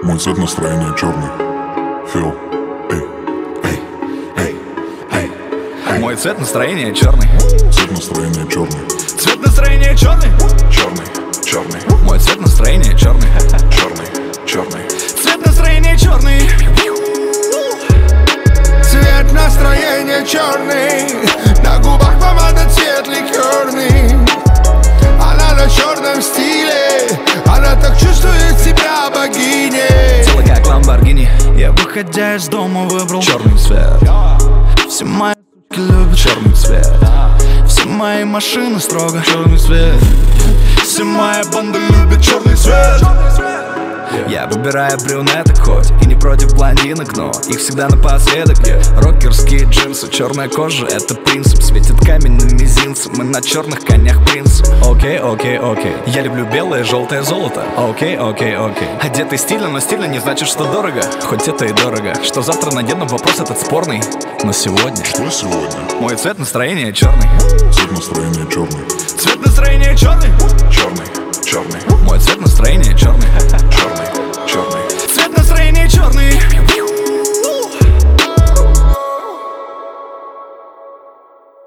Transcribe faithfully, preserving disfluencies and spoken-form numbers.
Мой цвет настроения черный. Фил. Эй, эй, эй, эй, эй. Мой цвет настроения черный. Цвет настроения черный. Цвет настроения черный. Черный, черный. Мой цвет настроения черный. Черный, черный. Цвет настроения черный. Цвет настроения черный. На губах помада, цвет ликерный. Она на черном стиле. Она так чувствует себя богиней. Тело как ламборгини. Я, выходя из дома, выбрал черный цвет. Все мои суки любят черный цвет. Все мои машины строго черный цвет. Все моя банда любит черный цвет. Я выбираю брюнеток хоть и не против блондинок, но их всегда напоследок. yeah. Рокерские джинсы, черная кожа — это принцип. Светит камень на мизинце, мы на черных конях принцип. Окей, окей, окей. Я люблю белое, желтое золото. Окей, окей, окей. Одетый стильно, но стильно не значит, что дорого. Хоть это и дорого. Что завтра надену, вопрос этот спорный. Но сегодня Что сегодня? мой цвет настроения черный. Цвет настроения черный. Цвет настроения черный. Черный, черный. Мой цвет настроения черный. Черный,